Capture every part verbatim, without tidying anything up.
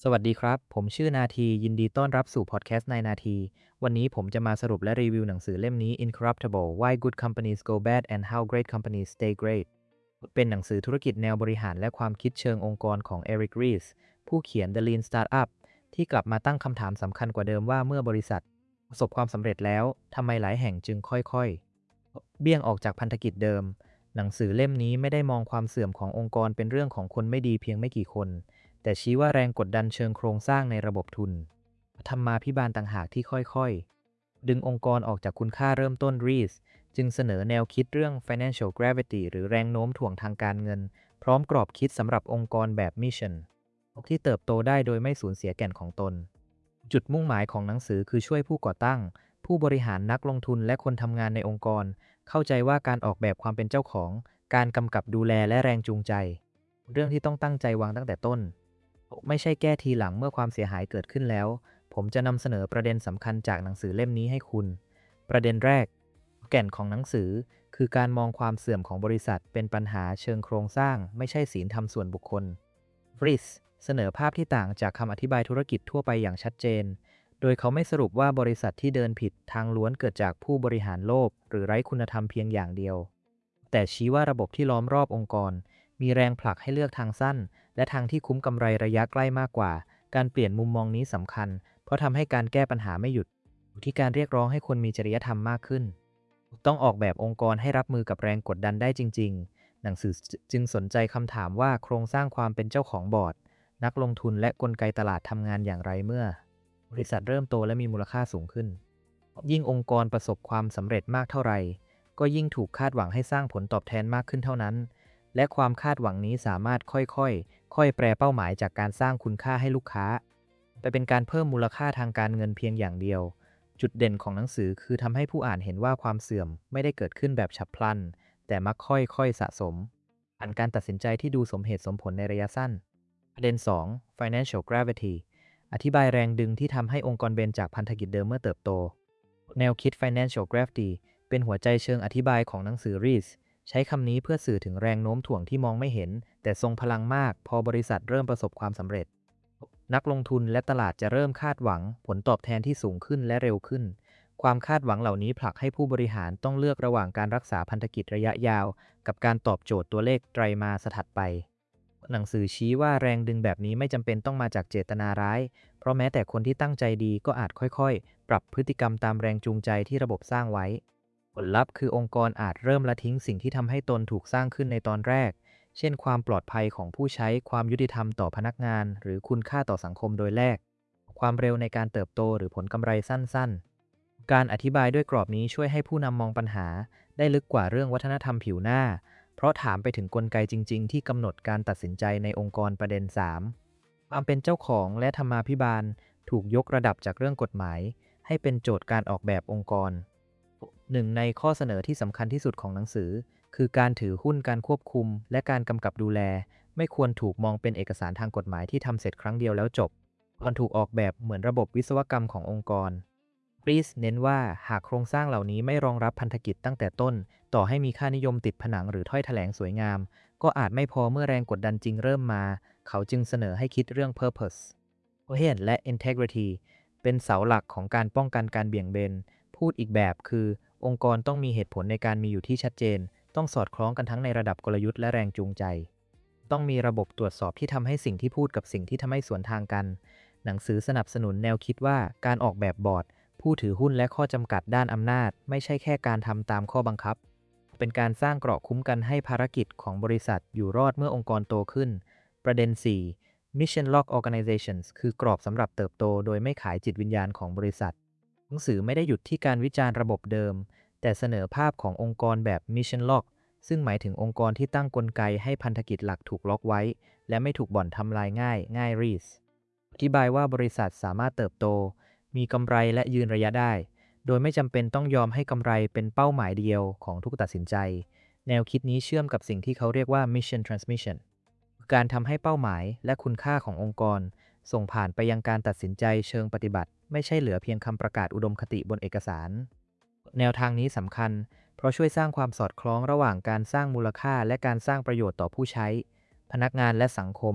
สวัสดีครับผมชื่อนาทียินดีต้อนรับสู่พอดแคสต์ในนาทีวันนี้ผมจะมาสรุปและรีวิวหนังสือเล่มนี้ Incorruptible Why Good Companies Go Bad and How Great Companies Stay Great เป็นหนังสือธุรกิจแนวบริหารและความคิดเชิงองค์กรของ Eric Ries ผู้เขียน The Lean Startup ที่กลับมาตั้งคำถามสำคัญกว่าเดิมว่าเมื่อบริษัทประสบความสำเร็จแล้วทำไมหลายแห่งจึงค่อยๆเบี่ยงออกจากพันธกิจเดิมหนังสือเล่มนี้ไม่ได้มองความเสื่อมขององค์กรเป็นเรื่องของคนไม่ดีเพียงไม่กี่คนแต่ชี้ว่าแรงกดดันเชิงโครงสร้างในระบบทุนธรรมาภิบาลต่างหากที่ค่อยๆดึงองค์กรออกจากคุณค่าเริ่มต้น Rees จึงเสนอแนวคิดเรื่อง financial gravity หรือแรงโน้มถ่วงทางการเงินพร้อมกรอบคิดสำหรับองค์กรแบบ mission ที่เติบโตได้โดยไม่สูญเสียแก่นของตนจุดมุ่งหมายของหนังสือคือช่วยผู้ก่อตั้งผู้บริหารนักลงทุนและคนทำงานในองค์กรเข้าใจว่าการออกแบบความเป็นเจ้าของการกำกับดูแลและแรงจูงใจเรื่องที่ต้องตั้งใจวางตั้งแต่ต้นไม่ใช่แก้ทีหลังเมื่อความเสียหายเกิดขึ้นแล้วผมจะนำเสนอประเด็นสำคัญจากหนังสือเล่มนี้ให้คุณประเด็นแรกแก่นของหนังสือคือการมองความเสื่อมของบริษัทเป็นปัญหาเชิงโครงสร้างไม่ใช่ศีลธรรมส่วนบุคคลฟริสเสนอภาพที่ต่างจากคำอธิบายธุรกิจทั่วไปอย่างชัดเจนโดยเขาไม่สรุปว่าบริษัทที่เดินผิดทางล้วนเกิดจากผู้บริหารโลภหรือไร้คุณธรรมเพียงอย่างเดียวแต่ชี้ว่าระบบที่ล้อมรอบองค์กรมีแรงผลักให้เลือกทางสั้นและทางที่คุ้มกำไรระยะใกล้มากกว่าการเปลี่ยนมุมมองนี้สำคัญเพราะทำให้การแก้ปัญหาไม่หยุดอยู่ที่การเรียกร้องให้คนมีจริยธรรมมากขึ้นต้องออกแบบองค์กรให้รับมือกับแรงกดดันได้จริงๆหนังสือจึงสนใจคำถามว่าโครงสร้างความเป็นเจ้าของบอร์ดนักลงทุนและกลไกตลาดทำงานอย่างไรเมื่อบริษัทเริ่มโตและมีมูลค่าสูงขึ้นยิ่งองค์กรประสบความสำเร็จมากเท่าไหร่ก็ยิ่งถูกคาดหวังให้สร้างผลตอบแทนมากขึ้นเท่านั้นและความคาดหวังนี้สามารถค่อยๆค่อยแปรเป้าหมายจากการสร้างคุณค่าให้ลูกค้าไปเป็นการเพิ่มมูลค่าทางการเงินเพียงอย่างเดียวจุดเด่นของหนังสือคือทำให้ผู้อ่านเห็นว่าความเสื่อมไม่ได้เกิดขึ้นแบบฉับพลันแต่มักค่อยๆสะสมผ่านการตัดสินใจที่ดูสมเหตุสมผลในระยะสั้นประเด็นสอง financial gravity อธิบายแรงดึงที่ทำให้องค์กรเบนจากพันธกิจเดิมเมื่อเติบโตแนวคิด financial gravity เป็นหัวใจเชิงอธิบายของหนังสือ Reesใช้คำนี้เพื่อสื่อถึงแรงโน้มถ่วงที่มองไม่เห็นแต่ทรงพลังมากพอบริษัทเริ่มประสบความสำเร็จนักลงทุนและตลาดจะเริ่มคาดหวังผลตอบแทนที่สูงขึ้นและเร็วขึ้นความคาดหวังเหล่านี้ผลักให้ผู้บริหารต้องเลือกระหว่างการรักษาพันธกิจระยะยาวกับการตอบโจทย์ตัวเลขไตรมาสถัดไปหนังสือชี้ว่าแรงดึงแบบนี้ไม่จำเป็นต้องมาจากเจตนาร้ายเพราะแม้แต่คนที่ตั้งใจดีก็อาจค่อยๆปรับพฤติกรรมตามแรงจูงใจที่ระบบสร้างไว้ผลลัพธ์คือองค์กรอาจเริ่มละทิ้งสิ่งที่ทำให้ตนถูกสร้างขึ้นในตอนแรกเช่นความปลอดภัยของผู้ใช้ความยุติธรรมต่อพนักงานหรือคุณค่าต่อสังคมโดยแลกความเร็วในการเติบโตหรือผลกำไรสั้นๆการอธิบายด้วยกรอบนี้ช่วยให้ผู้นำมองปัญหาได้ลึกกว่าเรื่องวัฒนธรรมผิวหน้าเพราะถามไปถึงกลไกจริงๆที่กำหนดการตัดสินใจในองค์กรประเด็นสามความเป็นเจ้าของและธรรมาภิบาลถูกยกระดับจากเรื่องกฎหมายให้เป็นโจทย์การออกแบบองค์กรหนึ่งในข้อเสนอที่สำคัญที่สุดของหนังสือคือการถือหุ้นการควบคุมและการกำกับดูแลไม่ควรถูกมองเป็นเอกสารทางกฎหมายที่ทำเสร็จครั้งเดียวแล้วจบมันถูกออกแบบเหมือนระบบวิศวกรรมขององค์กรปรีสเน้นว่าหากโครงสร้างเหล่านี้ไม่รองรับพันธกิจตั้งแต่ต้นต่อให้มีค่านิยมติดผนังหรือถ้อยแถลงสวยงามก็อาจไม่พอเมื่อแรงกดดันจริงเริ่มมาเขาจึงเสนอให้คิดเรื่อง purpose coherence และ integrity เป็นเสาหลักของการป้องกันการเบี่ยงเบนพูดอีกแบบคือองค์กรต้องมีเหตุผลในการมีอยู่ที่ชัดเจนต้องสอดคล้องกันทั้งในระดับกลยุทธ์และแรงจูงใจต้องมีระบบตรวจสอบที่ทำให้สิ่งที่พูดกับสิ่งที่ทำให้สวนทางกันหนังสือสนับสนุนแนวคิดว่าการออกแบบบอร์ดผู้ถือหุ้นและข้อจำกัดด้านอำนาจไม่ใช่แค่การทำตามข้อบังคับเป็นการสร้างเกราะคุ้มกันให้ภารกิจของบริษัทอยู่รอดเมื่อองค์กรโตขึ้นประเด็นสี่ Mission Lock Organizations คือกรอบสำหรับเติบโตโดยไม่ขายจิตวิญญาณของบริษัทหนังสือไม่ได้หยุดที่การวิจารณ์ระบบเดิมแต่เสนอภาพขององค์กรแบบ Mission Lock ซึ่งหมายถึงองค์กรที่ตั้งกลไกให้พันธกิจหลักถูกล็อกไว้และไม่ถูกบ่อนทำลายง่ายง่ายรีสอธิบายว่าบริษัทสามารถเติบโตมีกำไรและยืนระยะได้โดยไม่จำเป็นต้องยอมให้กำไรเป็นเป้าหมายเดียวของทุกตัดสินใจแนวคิดนี้เชื่อมกับสิ่งที่เขาเรียกว่า Mission Transmission การทำให้เป้าหมายและคุณค่าขององค์กรส่งผ่านไปยังการตัดสินใจเชิงปฏิบัติไม่ใช่เหลือเพียงคำประกาศอุดมคติบนเอกสารแนวทางนี้สำคัญเพราะช่วยสร้างความสอดคล้องระหว่างการสร้างมูลค่าและการสร้างประโยชน์ต่อผู้ใช้พนักงานและสังคม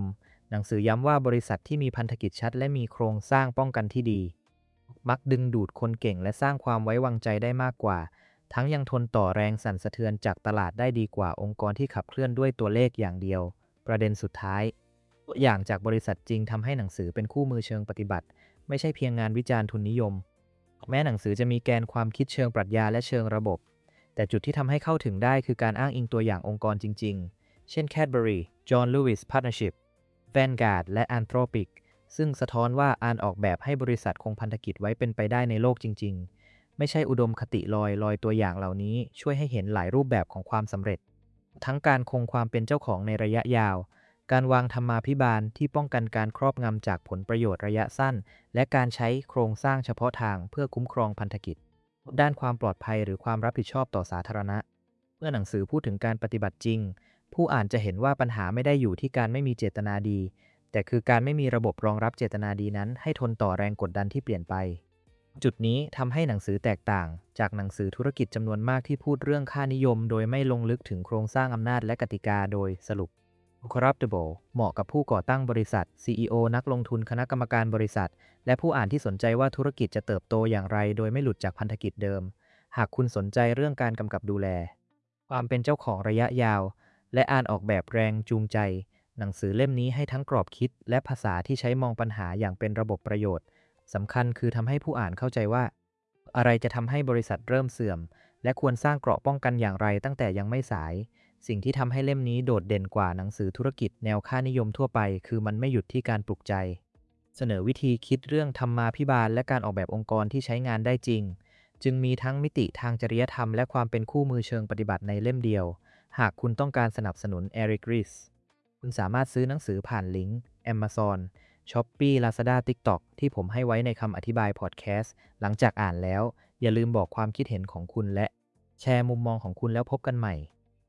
หนังสือย้ำว่าบริษัทที่มีพันธกิจชัดและมีโครงสร้างป้องกันที่ดีมักดึงดูดคนเก่งและสร้างความไว้วางใจได้มากกว่าทั้งยังทนต่อแรงสั่นสะเทือนจากตลาดได้ดีกว่าองค์กรที่ขับเคลื่อนด้วยตัวเลขอย่างเดียวประเด็นสุดท้ายตัวอย่างจากบริษัทจริงทำให้หนังสือเป็นคู่มือเชิงปฏิบัติไม่ใช่เพียงงานวิจารณ์ทุนนิยมแม้หนังสือจะมีแกนความคิดเชิงปรัชญาและเชิงระบบแต่จุดที่ทำให้เข้าถึงได้คือการอ้างอิงตัวอย่างองค์กรจริงๆเช่น Cadbury John Lewis Partnership Vanguard และ Anthropic ซึ่งสะท้อนว่าการออกแบบให้บริษัทคงพันธกิจไว้เป็นไปได้ในโลกจริงๆไม่ใช่อุดมคติลอยลอยตัวอย่างเหล่านี้ช่วยให้เห็นหลายรูปแบบของความสำเร็จทั้งการคงความเป็นเจ้าของในระยะยาวการวางธรรมาภิบาลที่ป้องกันการครอบงำจากผลประโยชน์ระยะสั้นและการใช้โครงสร้างเฉพาะทางเพื่อคุ้มครองพันธกิจด้านความปลอดภัยหรือความรับผิดชอบต่อสาธารณะเมื่อหนังสือพูดถึงการปฏิบัติจริงผู้อ่านจะเห็นว่าปัญหาไม่ได้อยู่ที่การไม่มีเจตนาดีแต่คือการไม่มีระบบรองรับเจตนาดีนั้นให้ทนต่อแรงกดดันที่เปลี่ยนไปจุดนี้ทำให้หนังสือแตกต่างจากหนังสือธุรกิจจำนวนมากที่พูดเรื่องค่านิยมโดยไม่ลงลึกถึงโครงสร้างอำนาจและกติกาโดยสรุป Corruptible เหมาะกับผู้ก่อตั้งบริษัท ซี อี โอ นักลงทุนคณะกรรมการบริษัทและผู้อ่านที่สนใจว่าธุรกิจจะเติบโตอย่างไรโดยไม่หลุดจากพันธกิจเดิมหากคุณสนใจเรื่องการกำกับดูแลความเป็นเจ้าของระยะยาวและอ่านออกแบบแรงจูงใจหนังสือเล่มนี้ให้ทั้งกรอบคิดและภาษาที่ใช้มองปัญหาอย่างเป็นระบบประโยชน์สำคัญคือทำให้ผู้อ่านเข้าใจว่าอะไรจะทำให้บริษัทเริ่มเสื่อมและควรสร้างเกราะป้องกันอย่างไรตั้งแต่ยังไม่สายสิ่งที่ทำให้เล่มนี้โดดเด่นกว่าหนังสือธุรกิจแนวค่านิยมทั่วไปคือมันไม่หยุดที่การปลุกใจเสนอวิธีคิดเรื่องธรรมาภิบาลและการออกแบบองค์กรที่ใช้งานได้จริงจึงมีทั้งมิติทางจริยธรรมและความเป็นคู่มือเชิงปฏิบัติในเล่มเดียวหากคุณต้องการสนับสนุน Eric Ries คุณสามารถซื้อหนังสือผ่านลิงก์ Amazon Shopee Lazada TikTok ที่ผมให้ไว้ในคำอธิบายพอดแคสต์หลังจากอ่านแล้วอย่าลืมบอกความคิดเห็นของคุณและแชร์มุมมองของคุณแล้วพบกันใหม่